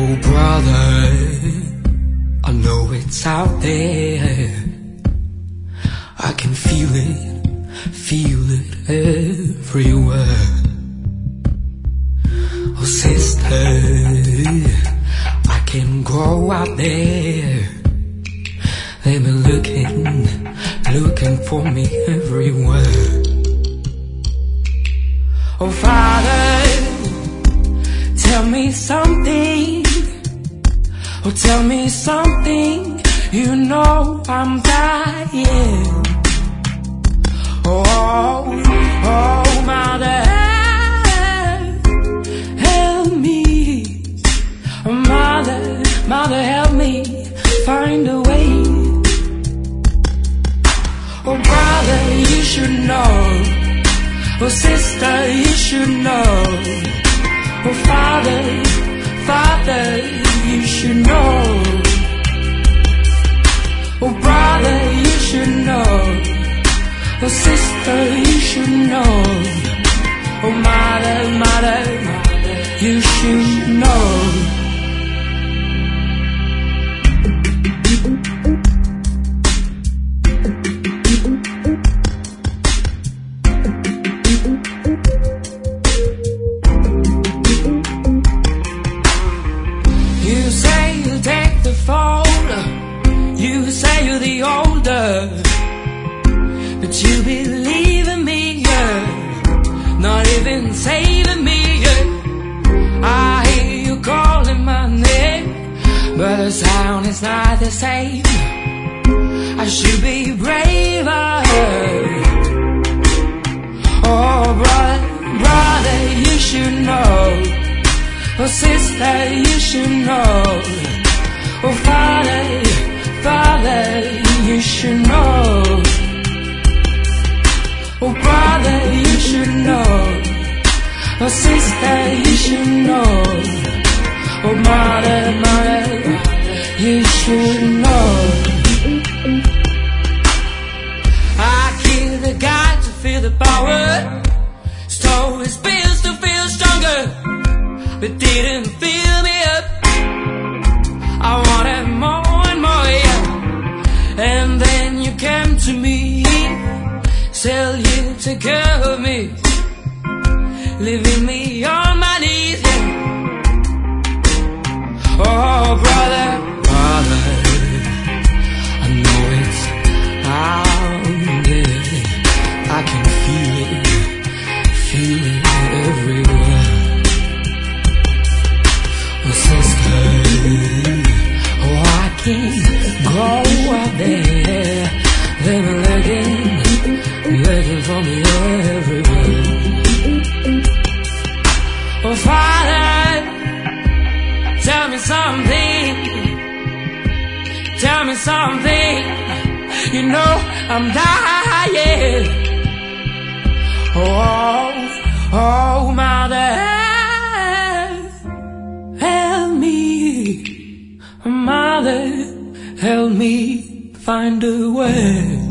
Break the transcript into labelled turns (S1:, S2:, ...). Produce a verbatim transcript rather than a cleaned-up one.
S1: Oh brother, I know it's out there. I can feel it, feel it everywhere. Oh sister, I can go out there. They've been looking, looking for me everywhere. Oh Father, tell me something. Oh tell me something. You know I'm dying. Oh, oh Mother, help me. Mother, Mother, help me find a way. Oh brother, you should know. Oh sister, you should know. Oh Father, Father, you should know. Oh brother, you should know. Oh sister, you should know. Oh mother, mother, you should know. You say you take the fall, you say you're the older, but you believe in me, yeah. Not even saving me, yeah. I hear you calling my name, but the sound is not the same. I should be braver. Oh brother, brother, you should know. Oh sister, you should know. Oh Father, Father, you should know. Oh brother, you should know. Oh sister, you should know. Oh mother, mother, you should know. I killed the guy to feel the power, stole his pills to feel stronger, but didn't fill me up. I wanted more and more, yeah. And then you came to me, tell you to care of me, leaving me on my knees, yeah. Oh brother, brother, I know it's out there. I can feel it, feel it everywhere. Oh sister, oh I can't go out there. They've been looking, looking for me everywhere. Oh Father, tell me something, tell me something. You know I'm dying. Oh, oh Mother, help me. Mother, help me find a way.